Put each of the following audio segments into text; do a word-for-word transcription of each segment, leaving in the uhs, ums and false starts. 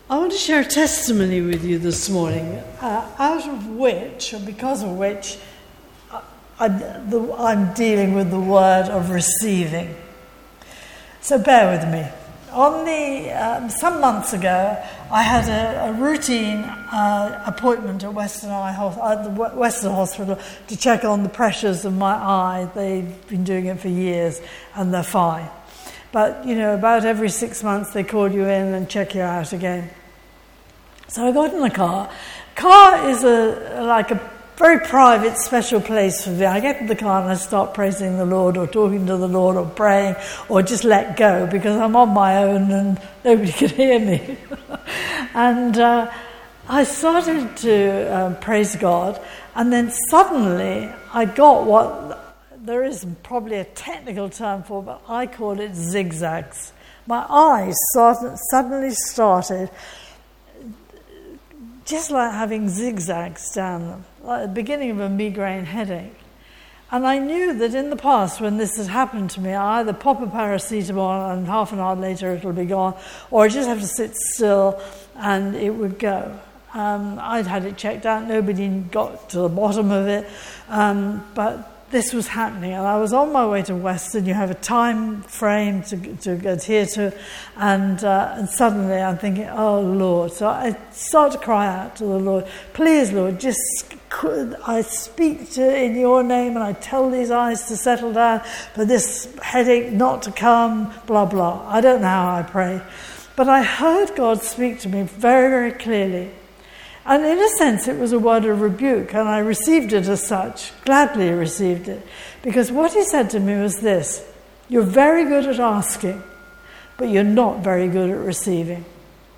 I want to share a testimony with you this morning, uh, out of which, or because of which, I, I, the, I'm dealing with the word of receiving. So bear with me. On the um, some months ago, I had a, a routine uh, appointment at Western Eye Ho- at the Western Hospital to check on the pressures of my eye. They've been doing it for years, and they're fine. But, you know, about every six months they call you in and check you out again. So I got in the car. Car is a like a very private, special place for me. I get in the car and I start praising the Lord or talking to the Lord or praying or just let go because I'm on my own and nobody can hear me. and uh, I started to um, praise God, and then suddenly I got what... There is probably a technical term for it, but I call it zigzags. My eyes started, suddenly started just like having zigzags down them, like the beginning of a migraine headache. And I knew that in the past, when this had happened to me, I either pop a paracetamol and half an hour later it'll be gone, or I just have to sit still and it would go. Um, I'd had it checked out, nobody got to the bottom of it, um, but this was happening, and I was on my way to Western. You have a time frame to to adhere to, and uh, and suddenly I'm thinking, oh Lord. So I start to cry out to the Lord, please Lord, just I speak to in your name, and I tell these eyes to settle down, for this headache not to come, blah blah. I don't know how I pray, but I heard God speak to me very very clearly. And in a sense, it was a word of rebuke, and I received it as such, gladly received it. Because what he said to me was this: you're very good at asking, but you're not very good at receiving.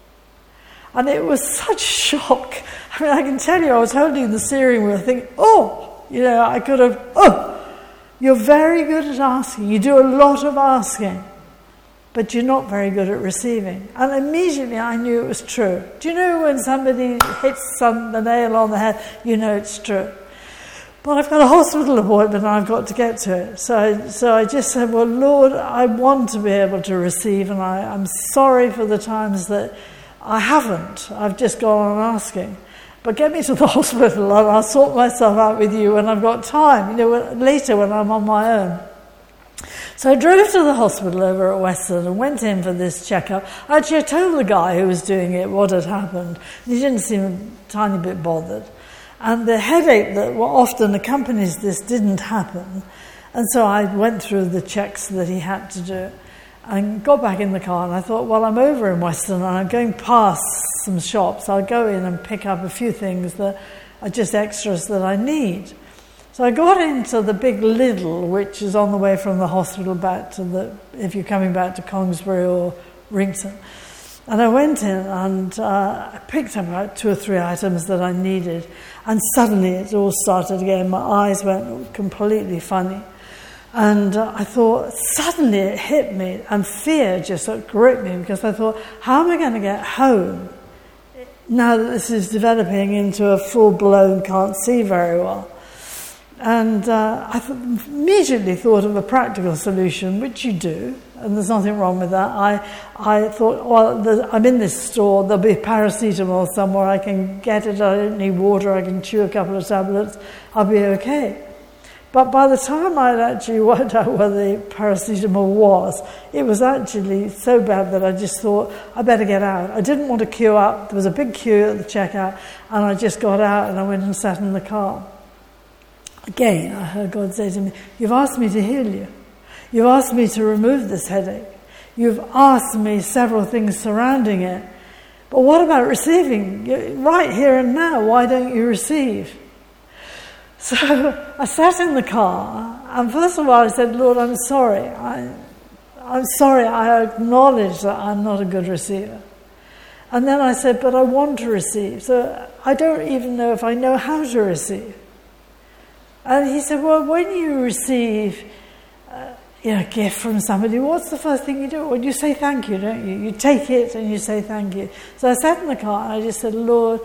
And it was such shock. I mean, I can tell you, I was holding the steering wheel thinking, oh, you know, I could have, oh, you're very good at asking. You do a lot of asking, but you're not very good at receiving. And immediately I knew it was true. Do you know when somebody hits some, the nail on the head, you know it's true? But I've got a hospital appointment and I've got to get to it. So I, so I just said, well, Lord, I want to be able to receive, and I, I'm sorry for the times that I haven't. I've just gone on asking. But get me to the hospital and I'll sort myself out with you when I've got time, you know, later when I'm on my own. So I drove to the hospital over at Western and went in for this checkup. Actually, I told the guy who was doing it what had happened. He didn't seem a tiny bit bothered. And the headache that often accompanies this didn't happen. And so I went through the checks that he had to do and got back in the car. And I thought, well, I'm over in Western and I'm going past some shops. I'll go in and pick up a few things that are just extras that I need. So I got into the big Lidl, which is on the way from the hospital back to the, if you're coming back to Kongsbury or Rington. And I went in and uh, I picked up about two or three items that I needed. And suddenly it all started again. My eyes went completely funny. And uh, I thought, suddenly it hit me, and fear just gripped me, because I thought, how am I going to get home now that this is developing into a full-blown can't see very well? And uh, I th- immediately thought of a practical solution, which you do, and there's nothing wrong with that. I I thought, well, the, I'm in this store, there'll be paracetamol somewhere, I can get it, I don't need water, I can chew a couple of tablets, I'll be okay. But by the time I'd actually worked out where the paracetamol was, it was actually so bad that I just thought, I better get out. I didn't want to queue up, there was a big queue at the checkout, and I just got out and I went and sat in the car. Again, I heard God say to me, you've asked me to heal you. You've asked me to remove this headache. You've asked me several things surrounding it. But what about receiving? Right here and now, why don't you receive? So I sat in the car, and first of all I said, Lord, I'm sorry. I, I'm sorry, I acknowledge that I'm not a good receiver. And then I said, but I want to receive. So I don't even know if I know how to receive. And he said, well, when you receive uh, you know, a gift from somebody, what's the first thing you do? Well, you say thank you, don't you? You take it and you say thank you. So I sat in the car and I just said, Lord,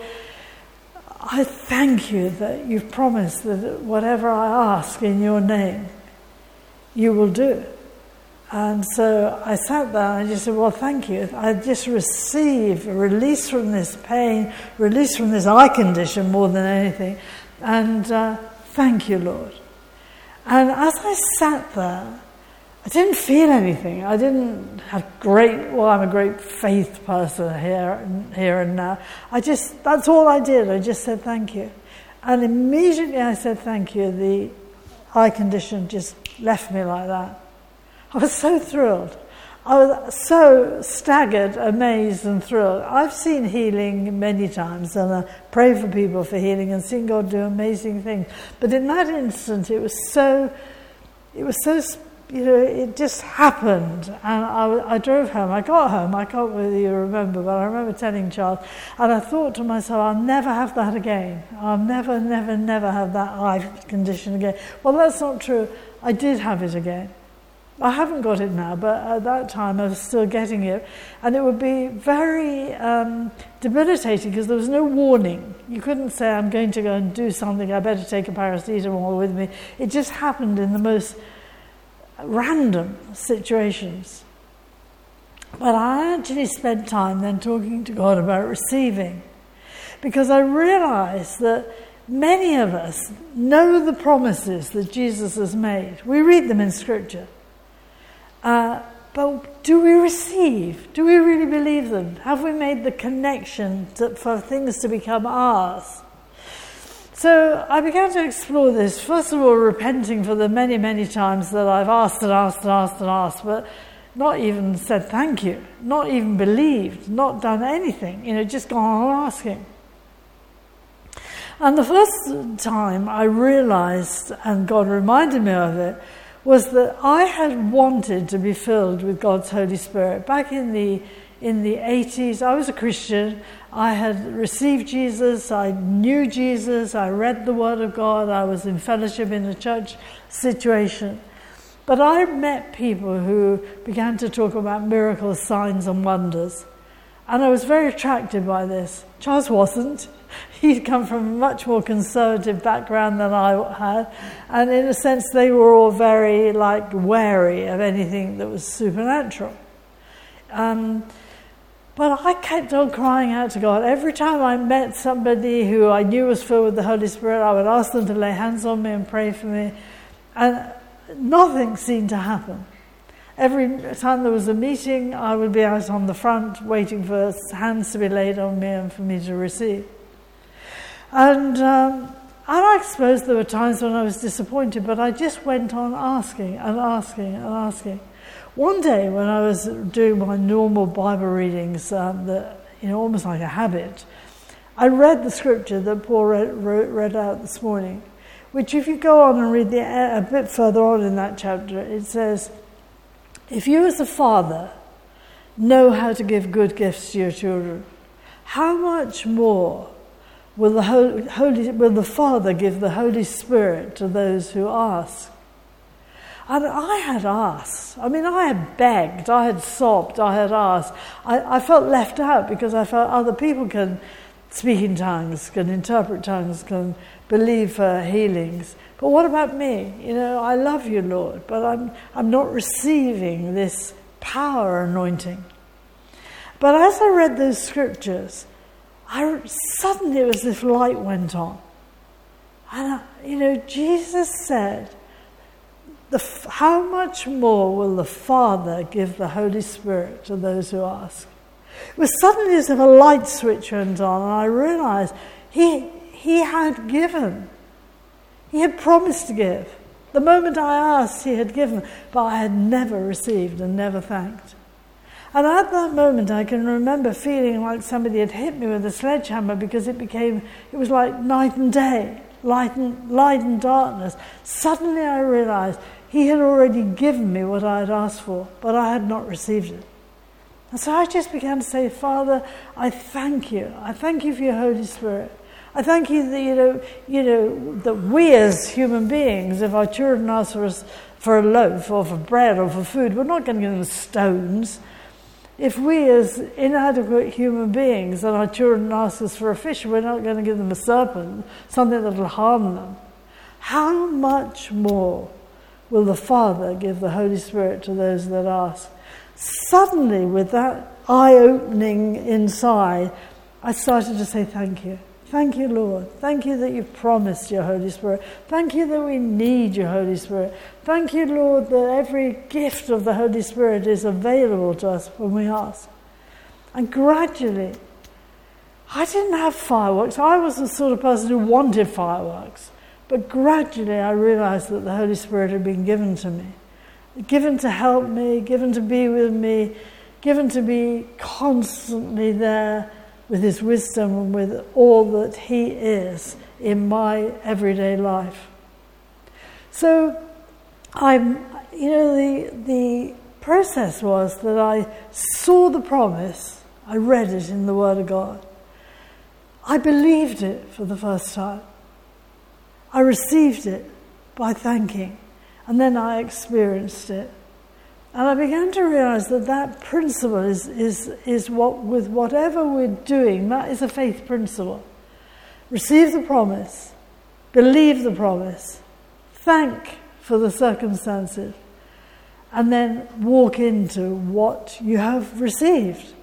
I thank you that you've promised that whatever I ask in your name, you will do. And so I sat there and I just said, well, thank you. I just received a release from this pain, release from this eye condition more than anything. And uh, thank you, Lord. And as I sat there, I didn't feel anything. I didn't have great, well, I'm a great faith person here, here and now. I just, that's all I did. I just said thank you. And immediately I said thank you, the eye condition just left me like that. I was so thrilled. I was so staggered, amazed and thrilled. I've seen healing many times and I pray for people for healing and seen God do amazing things. But in that instant, it was so, it was so, you know, it just happened. And I, I drove home. I got home. I can't really remember, but I remember telling Charles. And I thought to myself, I'll never have that again. I'll never, never, never have that eye condition again. Well, that's not true. I did have it again. I haven't got it now, but at that time I was still getting it. And it would be very um, debilitating because there was no warning. You couldn't say, I'm going to go and do something, I better take a paracetamol with me. It just happened in the most random situations. But I actually spent time then talking to God about receiving, because I realized that many of us know the promises that Jesus has made. We read them in Scripture. Uh, but do we receive? Do we really believe them? Have we made the connection to, for things to become ours? So I began to explore this, first of all repenting for the many, many times that I've asked and asked and asked and asked, but not even said thank you, not even believed, not done anything, you know, just gone on asking. And the first time I realized, and God reminded me of it, was that I had wanted to be filled with God's Holy Spirit. Back in the in the eighties, I was a Christian. I had received Jesus. I knew Jesus. I read the Word of God. I was in fellowship in a church situation. But I met people who began to talk about miracles, signs and wonders. And I was very attracted by this. Charles wasn't. He'd come from a much more conservative background than I had. And in a sense, they were all very, like, wary of anything that was supernatural. Um, but I kept on crying out to God. Every time I met somebody who I knew was filled with the Holy Spirit, I would ask them to lay hands on me and pray for me. And nothing seemed to happen. Every time there was a meeting, I would be out on the front waiting for hands to be laid on me and for me to receive. And, um, and I suppose there were times when I was disappointed, but I just went on asking and asking and asking. One day when I was doing my normal Bible readings, um, that, you know, almost like a habit, I read the scripture that Paul read, read, read out this morning, which if you go on and read the, a bit further on in that chapter, it says, if you as a father know how to give good gifts to your children, how much more will the Holy, will the Father give the Holy Spirit to those who ask? And I had asked. I mean, I had begged, I had sobbed, I had asked. I, I felt left out because I felt other people can speak in tongues, can interpret tongues, can believe for healings. But what about me? You know, I love you, Lord, but I'm I'm not receiving this power anointing. But as I read those scriptures, I suddenly it was as if light went on. And, I, you know, Jesus said, the, how much more will the Father give the Holy Spirit to those who ask? It was suddenly as if a light switch went on, and I realized he he had given. He had promised to give. The moment I asked, he had given, but I had never received and never thanked. And at that moment, I can remember feeling like somebody had hit me with a sledgehammer because it became, it was like night and day, light and, light and darkness. Suddenly I realized he had already given me what I had asked for, but I had not received it. And so I just began to say, Father, I thank you. I thank you for your Holy Spirit. I thank you that, you know, you know, that we as human beings, if our children ask for us for a loaf or for bread or for food, we're not going to give them stones. If we as inadequate human beings and our children ask us for a fish, we're not going to give them a serpent, something that will harm them. How much more will the Father give the Holy Spirit to those that ask. Suddenly, with that eye-opening inside, I started to say thank you. Thank you, Lord. Thank you that you've promised your Holy Spirit. Thank you that we need your Holy Spirit. Thank you, Lord, that every gift of the Holy Spirit is available to us when we ask. And gradually, I didn't have fireworks. I was the sort of person who wanted fireworks. But gradually I realized that the Holy Spirit had been given to me. Given to help me, given to be with me, given to be constantly there with his wisdom and with all that he is in my everyday life. So I'm, you know, the the process was that I saw the promise, I read it in the Word of God. I believed it for the first time. I received it by thanking, and then I experienced it. And I began to realize that that principle is, is, is what, with whatever we're doing, that is a faith principle. Receive the promise, believe the promise, thank for the circumstances, and then walk into what you have received.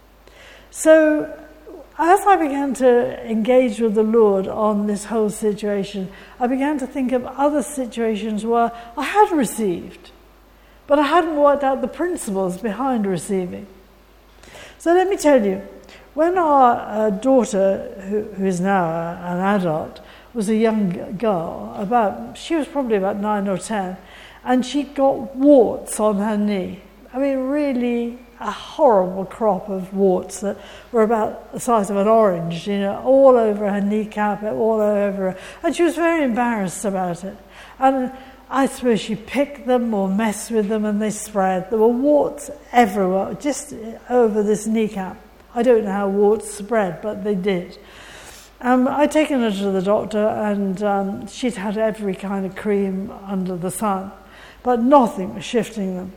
So, as I began to engage with the Lord on this whole situation, I began to think of other situations where I had received, but I hadn't worked out the principles behind receiving. So let me tell you, when our uh, daughter, who, who is now a, an adult, was a young girl, about she was probably about nine or ten, and she got warts on her knee. I mean, really a horrible crop of warts that were about the size of an orange, you know, all over her kneecap, all over her. And she was very embarrassed about it. And I suppose she picked them or messed with them and they spread. There were warts everywhere, just over this kneecap. I don't know how warts spread, but they did. Um, I'd taken her to the doctor and um, she'd had every kind of cream under the sun, but nothing was shifting them.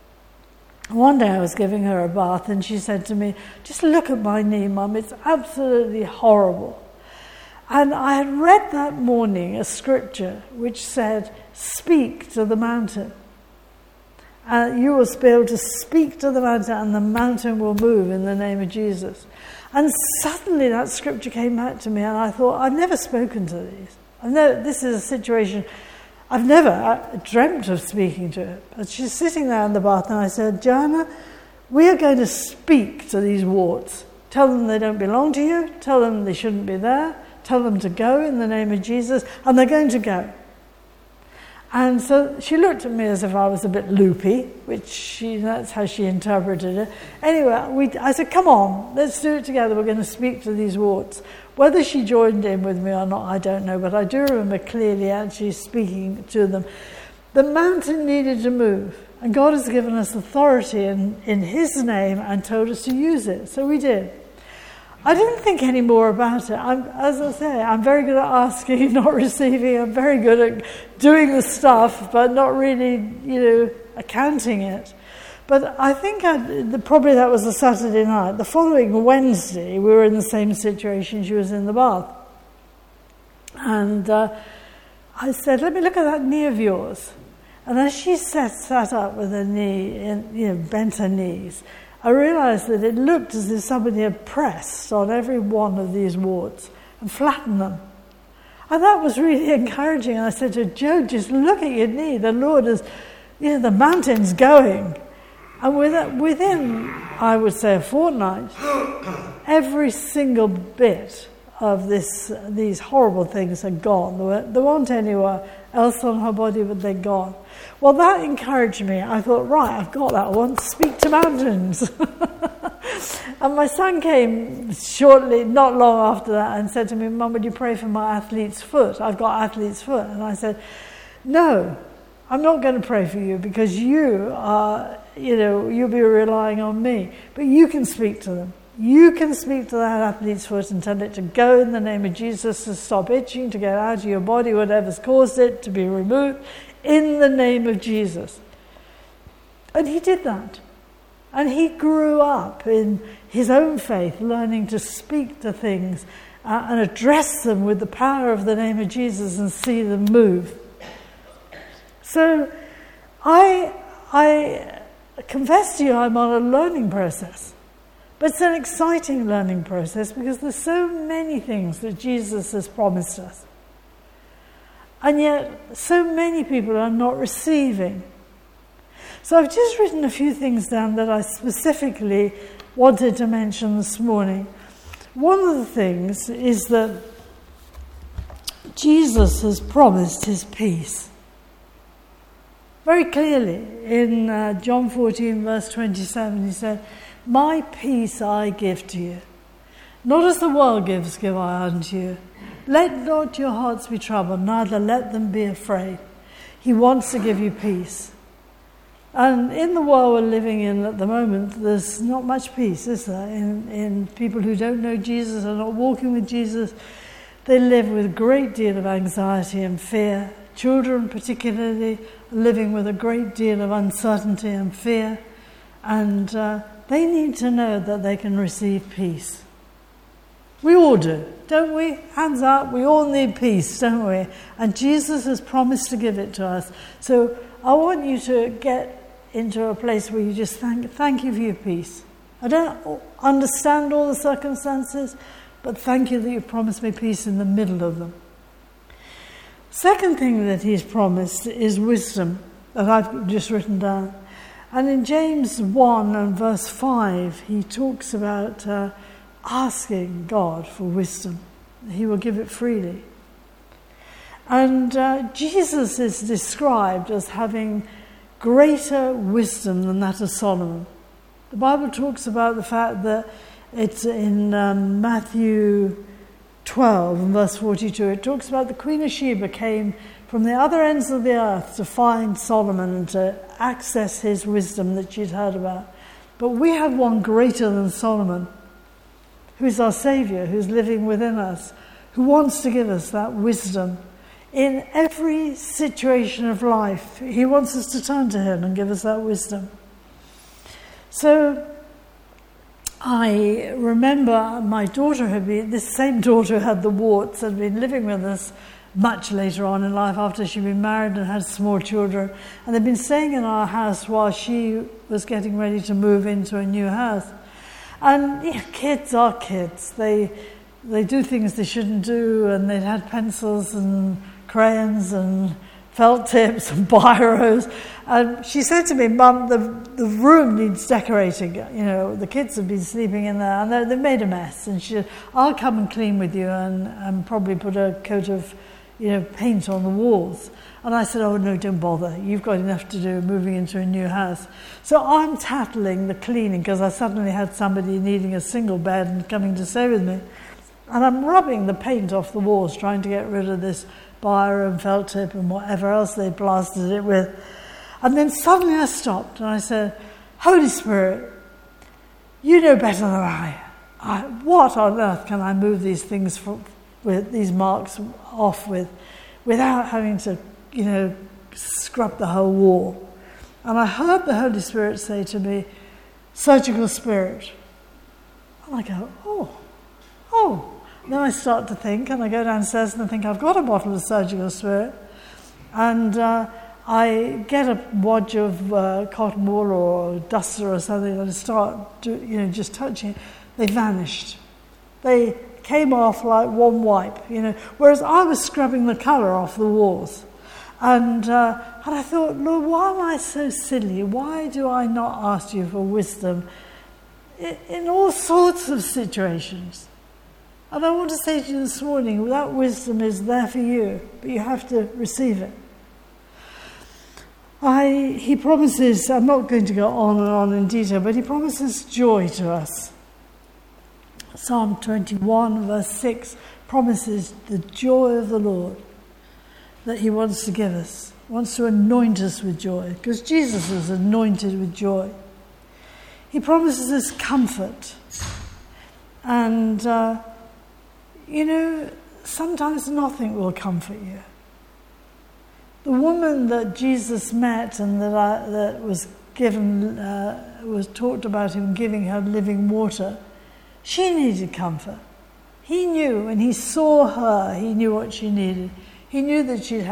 One day I was giving her a bath and she said to me, "Just look at my knee, Mum, it's absolutely horrible." And I had read that morning a scripture which said, "Speak to the mountain. Uh, you will be able to speak to the mountain and the mountain will move in the name of Jesus." And suddenly that scripture came back to me and I thought, I've never spoken to these. I've never, this is a situation I've never dreamt of speaking to her. But she's sitting there in the bath and I said, "Joanna, we are going to speak to these warts. Tell them they don't belong to you. Tell them they shouldn't be there. Tell them to go in the name of Jesus." And they're going to go. And so she looked at me as if I was a bit loopy, which she, that's how she interpreted it. Anyway, we, I said, "Come on, let's do it together. We're going to speak to these warts." Whether she joined in with me or not, I don't know, but I do remember clearly actually speaking to them. The mountain needed to move, and God has given us authority in, in his name and told us to use it, so we did. I didn't think any more about it. I'm, as I say, I'm very good at asking, not receiving. I'm very good at doing the stuff, but not really, you know, accounting it. But I think I'd, probably that was a Saturday night. The following Wednesday, we were in the same situation. She was in the bath. And uh, I said, "Let me look at that knee of yours." And as she sat, sat up with her knee, in, you know, bent her knees, I realized that it looked as if somebody had pressed on every one of these warts and flattened them. And that was really encouraging. And I said to her, "Joe, just look at your knee. The Lord is, you know, the mountain's going." And within, I would say, a fortnight, every single bit of this, these horrible things had gone. There, were, there weren't anywhere else on her body, but they'd gone. Well, that encouraged me. I thought, right, I've got that one. Speak to mountains. And my son came shortly, not long after that, and said to me, "Mum, would you pray for my athlete's foot? I've got athlete's foot." And I said, "No, I'm not going to pray for you because you are, you know, you'll be relying on me. But you can speak to them. You can speak to that athlete's foot and tell it to go in the name of Jesus, to stop itching, to get out of your body, whatever's caused it, to be removed, in the name of Jesus." And he did that. And he grew up in his own faith, learning to speak to things uh, and address them with the power of the name of Jesus and see them move. So I, I confess to you I'm on a learning process. But it's an exciting learning process because there's so many things that Jesus has promised us. And yet, so many people are not receiving. So I've just written a few things down that I specifically wanted to mention this morning. One of the things is that Jesus has promised his peace. Very clearly, in uh, John fourteen, verse twenty-seven, he said, "My peace I give to you. Not as the world gives, give I unto you. Let not your hearts be troubled, neither let them be afraid." He wants to give you peace. And in the world we're living in at the moment, there's not much peace, is there? In, in people who don't know Jesus, are not walking with Jesus, they live with a great deal of anxiety and fear. Children particularly are living with a great deal of uncertainty and fear. And uh, they need to know that they can receive peace. We all do, don't we? Hands up, we all need peace, don't we? And Jesus has promised to give it to us. So I want you to get into a place where you just thank, thank you for your peace. I don't understand all the circumstances, but thank you that you promised me peace in the middle of them. Second thing that he's promised is wisdom, that I've just written down. And in James one and verse five, he talks about uh, asking God for wisdom. He will give it freely. And uh, Jesus is described as having greater wisdom than that of Solomon. The Bible talks about the fact that it's in um, Matthew twelve and verse forty-two. It talks about the Queen of Sheba came from the other ends of the earth to find Solomon and to access his wisdom that she'd heard about. But we have one greater than Solomon, who's our Saviour, who's living within us, who wants to give us that wisdom. In every situation of life, he wants us to turn to him and give us that wisdom. So I remember my daughter had been, this same daughter who had the warts, had been living with us much later on in life after she'd been married and had small children. And they'd been staying in our house while she was getting ready to move into a new house. And yeah, kids are kids. They, they do things they shouldn't do, and they'd had pencils and crayons and felt tips and biros. And she said to me, "Mum, the the room needs decorating. You know, the kids have been sleeping in there and they've made a mess." And she said, "I'll come and clean with you and, and probably put a coat of, you know, paint on the walls." And I said, "Oh, no, don't bother. You've got enough to do moving into a new house." So I'm tackling the cleaning because I suddenly had somebody needing a single bed and coming to stay with me. And I'm rubbing the paint off the walls, trying to get rid of this biro and felt tip and whatever else they plastered it with. And then suddenly I stopped and I said, "Holy Spirit, you know better than I. I what on earth can I move these things for, with these marks off with without having to, you know, scrub the whole wall?" And I heard the Holy Spirit say to me, "Surgical spirit." And I go, oh, oh. Then I start to think, and I go downstairs and I think, I've got a bottle of surgical spirit. And uh, I get a wodge of uh, cotton wool or duster or something and I start, to, you know, just touching it. They vanished. They came off like one wipe, you know, whereas I was scrubbing the colour off the walls. And, uh, and I thought, Lord, why am I so silly? Why do I not ask you for wisdom in, in all sorts of situations? And I want to say to you this morning, that wisdom is there for you, but you have to receive it. I, he promises, I'm not going to go on and on in detail, but he promises joy to us. Psalm twenty-one, verse six, promises the joy of the Lord that he wants to give us, wants to anoint us with joy, because Jesus is anointed with joy. He promises us comfort. And, uh, you know, sometimes nothing will comfort you. The woman that Jesus met and that I, that was given, uh, was talked about him giving her living water, she needed comfort. He knew, when he saw her, he knew what she needed. He knew that she'd had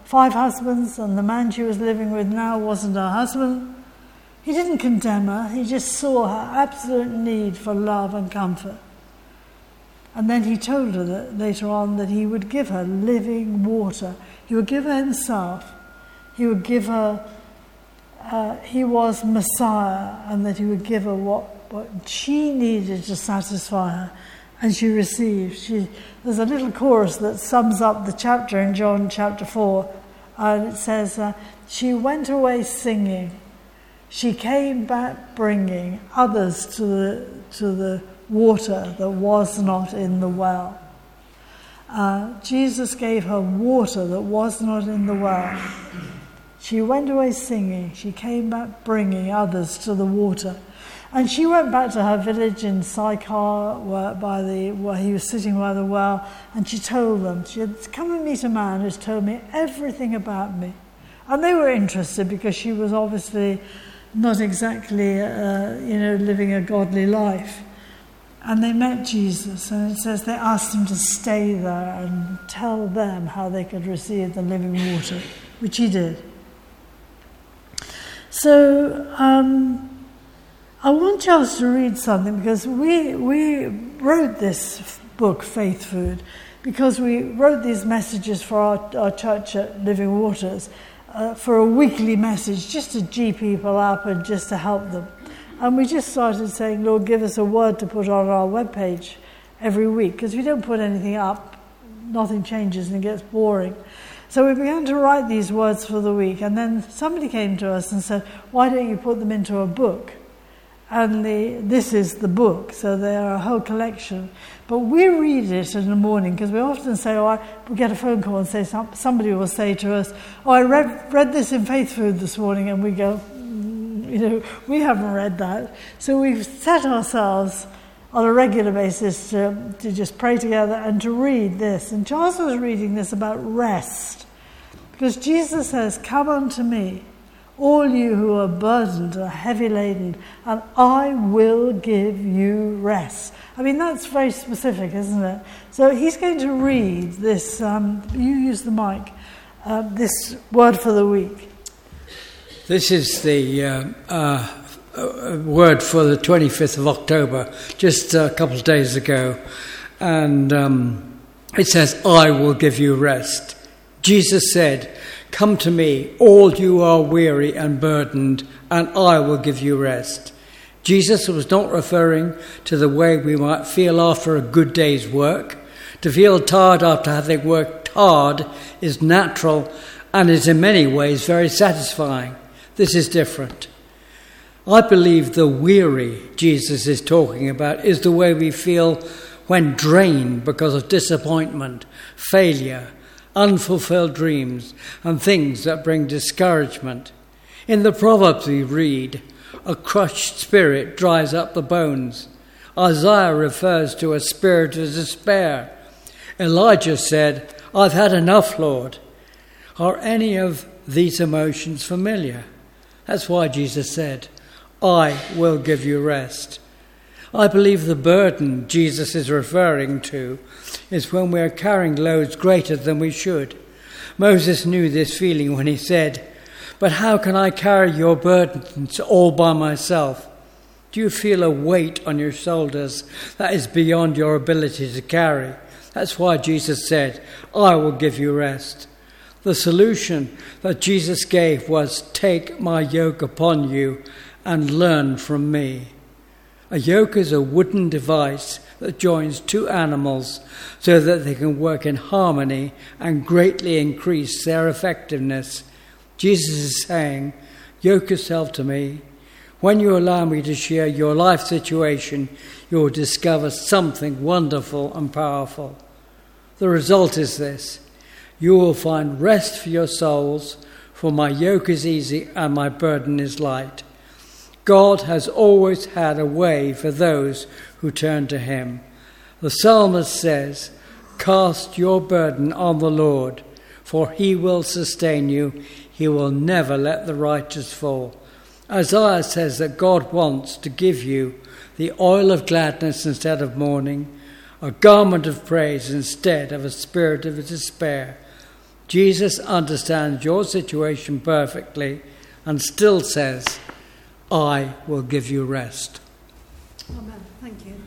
five husbands, and the man she was living with now wasn't her husband. He didn't condemn her. He just saw her absolute need for love and comfort. And then he told her that later on that he would give her living water. He would give her himself. He would give her, uh, he was Messiah, and that he would give her what, what she needed to satisfy her. And she received. She, there's a little chorus that sums up the chapter in John chapter four. And it says, uh, she went away singing. She came back bringing others to the, to the water that was not in the well. Uh, Jesus gave her water that was not in the well. She went away singing. She came back bringing others to the water. And she went back to her village in Sychar, where, by the, where he was sitting by the well, and she told them, she had come and meet a man who's told me everything about me. And they were interested because she was obviously not exactly, uh, you know, living a godly life. And they met Jesus, and it says they asked him to stay there and tell them how they could receive the living water, which he did. So um, I want you to read something, because we we wrote this book, Faith Food, because we wrote these messages for our, our church at Living Waters uh, for a weekly message, just to G people up and just to help them. And we just started saying, Lord, give us a word to put on our webpage every week, because if you don't put anything up, nothing changes and it gets boring. So we began to write these words for the week, and then somebody came to us and said, why don't you put them into a book? And the, this is the book, so they are a whole collection. But we read it in the morning, because we often say, oh, I, we get a phone call and say some, somebody will say to us, oh, I read, read this in Faith Food this morning, and we go, mm, you know, we haven't read that. So we've set ourselves on a regular basis to, to just pray together and to read this. And Charles was reading this about rest, because Jesus says, come unto me, all you who are burdened and heavy laden, and I will give you rest. I mean, that's very specific, isn't it? So he's going to read this, um, you use the mic, uh, this word for the week. This is the uh, uh, word for the twenty-fifth of October, just a couple of days ago. And um, it says, I will give you rest. Jesus said, come to me, all you are weary and burdened, and I will give you rest. Jesus was not referring to the way we might feel after a good day's work. To feel tired after having worked hard is natural and is in many ways very satisfying. This is different. I believe the weary Jesus is talking about is the way we feel when drained because of disappointment, failure, unfulfilled dreams, and things that bring discouragement. In the Proverbs we read, a crushed spirit dries up the bones. Isaiah refers to a spirit of despair. Elijah said, I've had enough, Lord. Are any of these emotions familiar? That's why Jesus said, I will give you rest. I believe the burden Jesus is referring to is when we are carrying loads greater than we should. Moses knew this feeling when he said, but how can I carry your burdens all by myself? Do you feel a weight on your shoulders that is beyond your ability to carry? That's why Jesus said, I will give you rest. The solution that Jesus gave was, take my yoke upon you and learn from me. A yoke is a wooden device that joins two animals so that they can work in harmony and greatly increase their effectiveness. Jesus is saying, yoke yourself to me. When you allow me to share your life situation, you will discover something wonderful and powerful. The result is this: you will find rest for your souls, for my yoke is easy and my burden is light. God has always had a way for those who turn to him. The psalmist says, cast your burden on the Lord, for he will sustain you. He will never let the righteous fall. Isaiah says that God wants to give you the oil of gladness instead of mourning, a garment of praise instead of a spirit of despair. Jesus understands your situation perfectly and still says, I will give you rest. Amen. Thank you.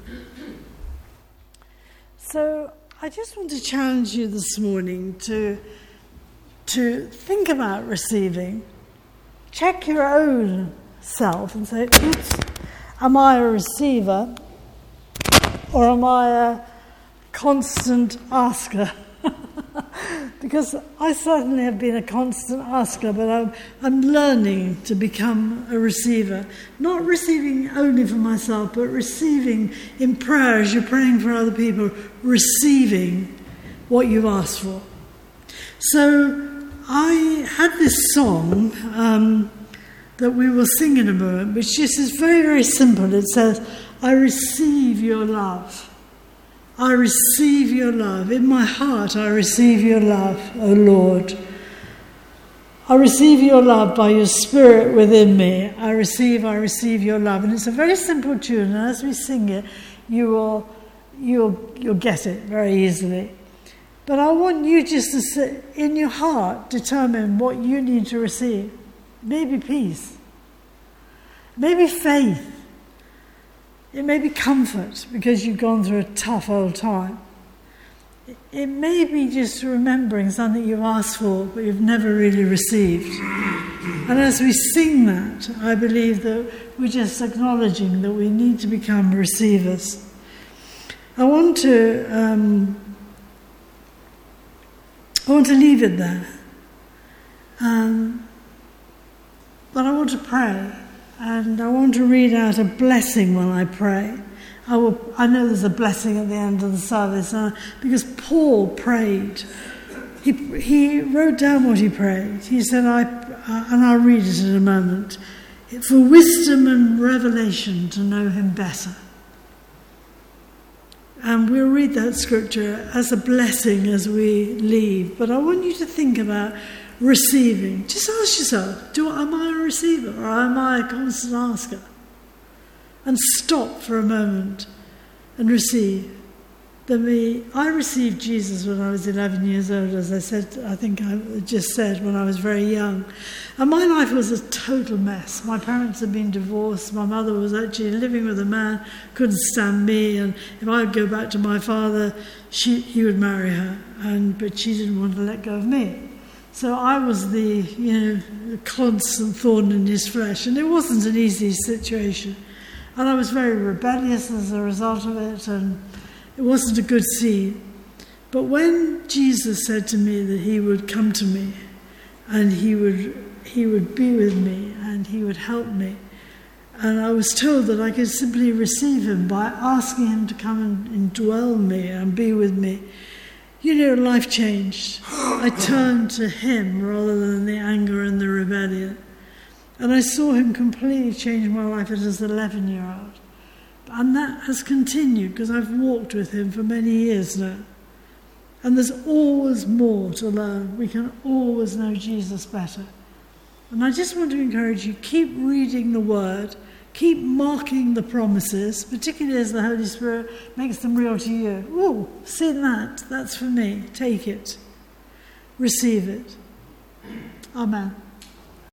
So I just want to challenge you this morning to, to think about receiving. Check your own self and say, oops, am I a receiver or am I a constant asker? Because I certainly have been a constant asker, but I'm, I'm learning to become a receiver. Not receiving only for myself, but receiving in prayer as you're praying for other people, receiving what you've asked for. So I had this song um, that we will sing in a moment, which just is very, very simple. It says, I receive your love. I receive your love. In my heart, I receive your love, O Lord. I receive your love by your Spirit within me. I receive, I receive your love. And it's a very simple tune, and as we sing it, you will, you'll, you'll get it very easily. But I want you just to sit in your heart, determine what you need to receive. Maybe peace. Maybe faith. It may be comfort because you've gone through a tough old time. It may be just remembering something you've asked for but you've never really received. And as we sing that, I believe that we're just acknowledging that we need to become receivers. I want to, um, I want to leave it there. Um, but I want to pray. And I want to read out a blessing when I pray. I, will, I know there's a blessing at the end of the service uh, because Paul prayed. He, he wrote down what he prayed. He said, I, uh, and I'll read it in a moment, for wisdom and revelation to know him better. And we'll read that scripture as a blessing as we leave. But I want you to think about receiving. Just ask yourself, do am I a receiver or am I a constant asker? And stop for a moment and receive. The me, I received Jesus when I was eleven years old, as I said, I think I just said, when I was very young. And my life was a total mess. My parents had been divorced. My mother was actually living with a man, couldn't stand me. And if I would go back to my father, she, he would marry her. And but she didn't want to let go of me. So I was the, you know, the constant thorn in his flesh. And it wasn't an easy situation. And I was very rebellious as a result of it. And it wasn't a good scene. But when Jesus said to me that he would come to me and he would he would be with me and he would help me, and I was told that I could simply receive him by asking him to come and indwell me and be with me, you know, life changed. I turned to him rather than the anger and the rebellion. And I saw him completely change my life as an eleven-year-old. And that has continued because I've walked with him for many years now. And there's always more to learn. We can always know Jesus better. And I just want to encourage you, keep reading the Word, keep marking the promises, particularly as the Holy Spirit makes them real to you. Ooh, seen that, that's for me. Take it. Receive it. Amen.